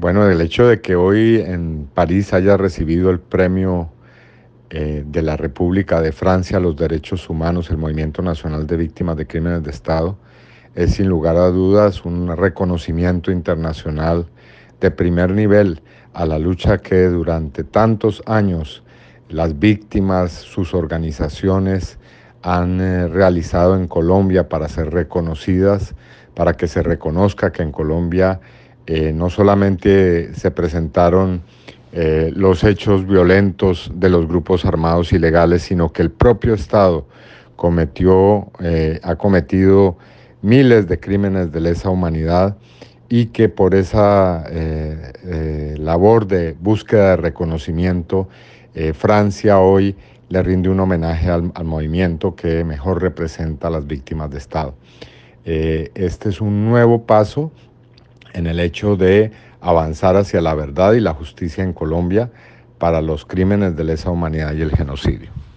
Bueno, el hecho de que hoy en París haya recibido el premio de la República de Francia a los Derechos Humanos, el Movimiento Nacional de Víctimas de Crímenes de Estado, es sin lugar a dudas un reconocimiento internacional de primer nivel a la lucha que durante tantos años las víctimas, sus organizaciones han realizado en Colombia para ser reconocidas, para que se reconozca que en Colombia no solamente se presentaron los hechos violentos de los grupos armados ilegales, sino que el propio Estado ha cometido miles de crímenes de lesa humanidad y que por esa labor de búsqueda de reconocimiento, Francia hoy le rinde un homenaje al movimiento que mejor representa a las víctimas de Estado. Este es un nuevo paso en el hecho de avanzar hacia la verdad y la justicia en Colombia para los crímenes de lesa humanidad y el genocidio.